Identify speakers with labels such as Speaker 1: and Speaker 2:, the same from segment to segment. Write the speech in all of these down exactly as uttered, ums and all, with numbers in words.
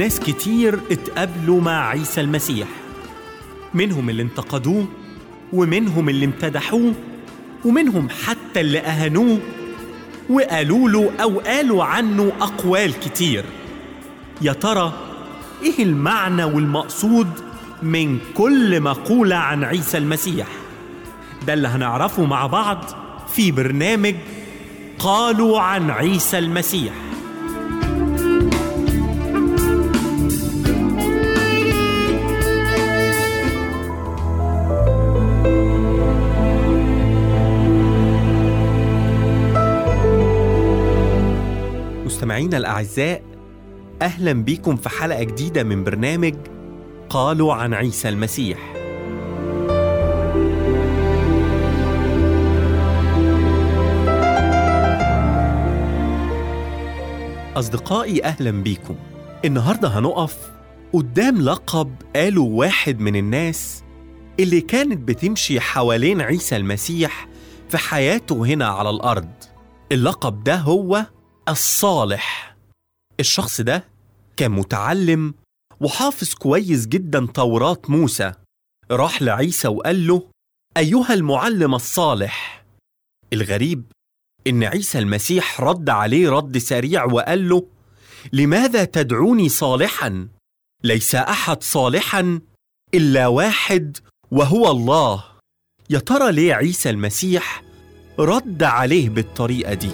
Speaker 1: ناس كتير اتقابلوا مع عيسى المسيح، منهم اللي انتقدوه ومنهم اللي امتدحوه ومنهم حتى اللي أهانوه وقالوا له أو قالوا عنه أقوال كتير. يا ترى إيه المعنى والمقصود من كل مقولة عن عيسى المسيح؟ ده اللي هنعرفه مع بعض في برنامج قالوا عن عيسى المسيح. مستمعينا الأعزاء، أهلا بيكم في حلقة جديدة من برنامج قالوا عن عيسى المسيح. أصدقائي أهلا بيكم. النهاردة هنقف قدام لقب قالوا واحد من الناس اللي كانت بتمشي حوالين عيسى المسيح في حياته هنا على الأرض. اللقب ده هو الصالح. الشخص ده كان متعلم وحافظ كويس جدا توراة موسى. راح لعيسى وقال له: أيها المعلم الصالح. الغريب إن عيسى المسيح رد عليه رد سريع وقال له: لماذا تدعوني صالحا؟ ليس أحد صالحا إلا واحد وهو الله. يا ترى ليه عيسى المسيح رد عليه بالطريقة دي؟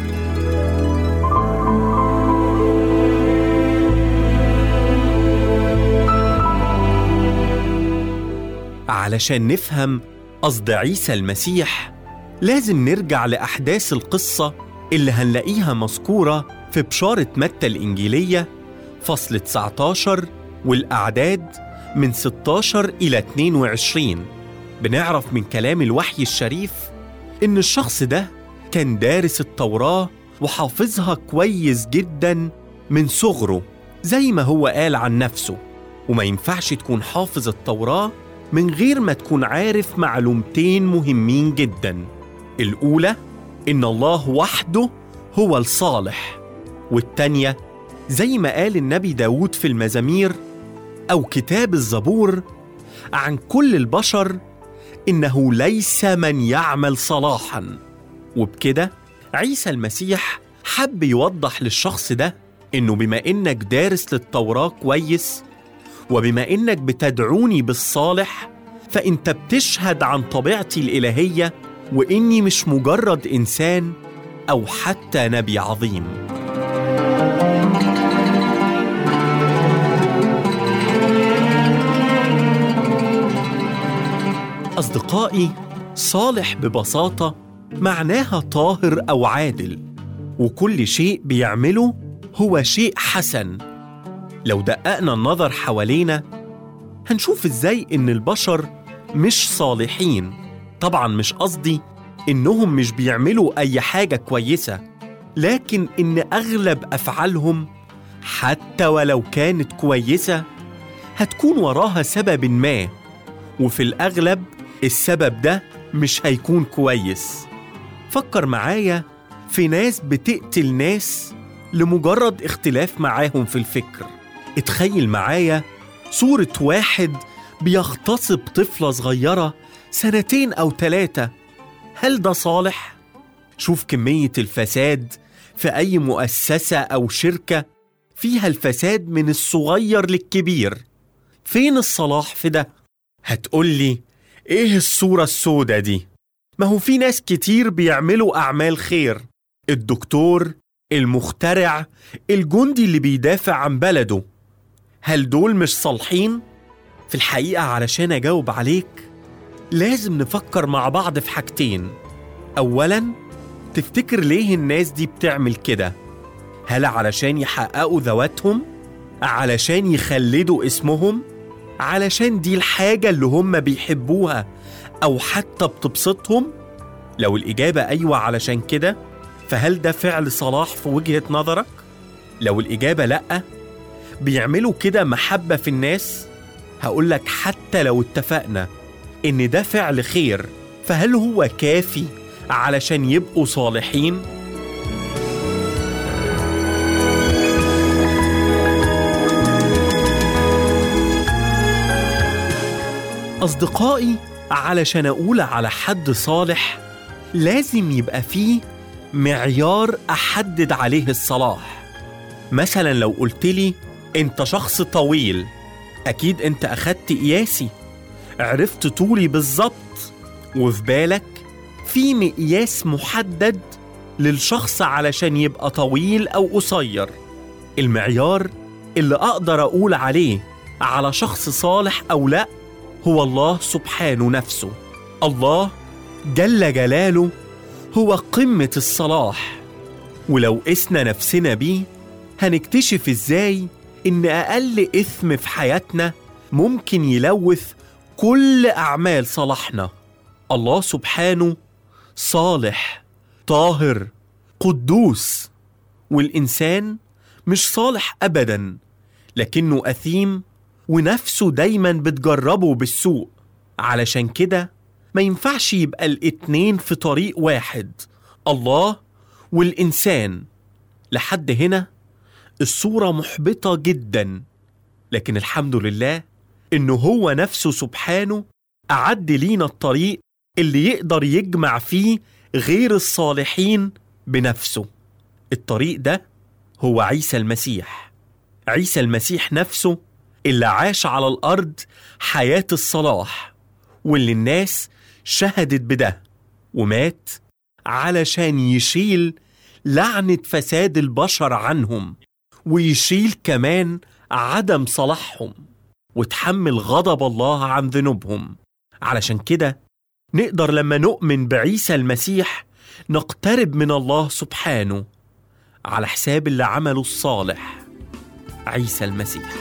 Speaker 1: علشان نفهم قصد عيسى المسيح لازم نرجع لأحداث القصة اللي هنلاقيها مذكورة في بشارة متى الإنجيلية فصل تسعة عشر والأعداد من ستة عشر إلى اثنين وعشرين. بنعرف من كلام الوحي الشريف إن الشخص ده كان دارس التوراة وحافظها كويس جدا من صغره زي ما هو قال عن نفسه. وما ينفعش تكون حافظ التوراة من غير ما تكون عارف معلومتين مهمين جدا. الأولى إن الله وحده هو الصالح، والتانية زي ما قال النبي داود في المزامير أو كتاب الزبور عن كل البشر إنه ليس من يعمل صلاحا. وبكده عيسى المسيح حب يوضح للشخص ده إنه بما إنك دارس للتوراة كويس وبما إنك بتدعوني بالصالح فإنت بتشهد عن طبيعتي الإلهية وإني مش مجرد إنسان أو حتى نبي عظيم. أصدقائي، صالح ببساطة معناها طاهر أو عادل، وكل شيء بيعمله هو شيء حسن. لو دققنا النظر حوالينا هنشوف إزاي إن البشر مش صالحين. طبعاً مش قصدي إنهم مش بيعملوا أي حاجة كويسة، لكن إن أغلب أفعالهم حتى ولو كانت كويسة هتكون وراها سبب ما، وفي الأغلب السبب ده مش هيكون كويس. فكر معايا في ناس بتقتل ناس لمجرد اختلاف معاهم في الفكر. اتخيل معايا صورة واحد بيغتصب طفلة صغيرة سنتين أو ثلاثة. هل ده صالح؟ شوف كمية الفساد في أي مؤسسة أو شركة فيها الفساد من الصغير للكبير. فين الصلاح في ده؟ هتقولي إيه الصورة السودة دي؟ ما هو في ناس كتير بيعملوا أعمال خير، الدكتور، المخترع، الجندي اللي بيدافع عن بلده. هل دول مش صالحين؟ في الحقيقة علشان أجاوب عليك لازم نفكر مع بعض في حاجتين. أولاً، تفتكر ليه الناس دي بتعمل كده؟ هل علشان يحققوا ذواتهم؟ علشان يخلدوا اسمهم؟ علشان دي الحاجة اللي هم بيحبوها أو حتى بتبسطهم؟ لو الإجابة أيوة علشان كده، فهل ده فعل صلاح في وجهة نظرك؟ لو الإجابة لأ، بيعملوا كده محبة في الناس؟ هقولك حتى لو اتفقنا إن ده فعل خير، فهل هو كافي علشان يبقوا صالحين؟ أصدقائي، علشان أقول على حد صالح لازم يبقى فيه معيار أحدد عليه الصلاح. مثلا لو قلتلي أنت شخص طويل، أكيد أنت أخدت قياسي، عرفت طولي بالظبط، وفي بالك في مقياس محدد للشخص علشان يبقى طويل أو قصير. المعيار اللي أقدر أقول عليه على شخص صالح أو لأ هو الله سبحانه نفسه. الله جل جلاله هو قمة الصلاح، ولو قسنا نفسنا بيه هنكتشف إزاي إن أقل إثم في حياتنا ممكن يلوث كل أعمال صلاحنا. الله سبحانه صالح، طاهر، قدوس، والإنسان مش صالح أبداً، لكنه أثيم ونفسه دايماً بتجربه بالسوء. علشان كده ما ينفعش يبقى الاتنين في طريق واحد، الله والإنسان. لحد هنا الصورة محبطة جداً، لكن الحمد لله إنه هو نفسه سبحانه أعد لينا الطريق اللي يقدر يجمع فيه غير الصالحين بنفسه. الطريق ده هو عيسى المسيح. عيسى المسيح نفسه اللي عاش على الأرض حياة الصلاح، واللي الناس شهدت بده، ومات علشان يشيل لعنة فساد البشر عنهم، ويشيل كمان عدم صلاحهم، وتحمل غضب الله عن ذنوبهم. علشان كده نقدر لما نؤمن بعيسى المسيح نقترب من الله سبحانه على حساب اللي عمله الصالح عيسى المسيح.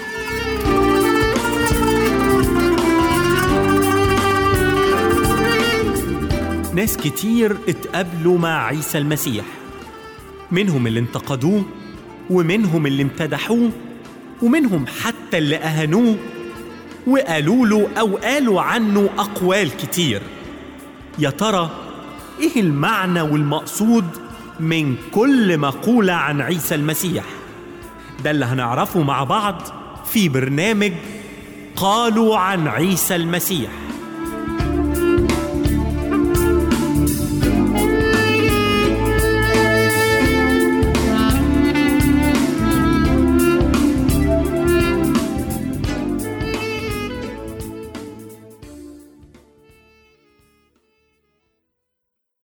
Speaker 1: ناس كتير اتقابلوا مع عيسى المسيح، منهم اللي انتقدوه، ومنهم اللي امتدحوه، ومنهم حتى اللي أهانوه وقالوا له أو قالوا عنه أقوال كتير. يا ترى إيه المعنى والمقصود من كل مقولة عن عيسى المسيح؟ ده اللي هنعرفه مع بعض في برنامج قالوا عن عيسى المسيح.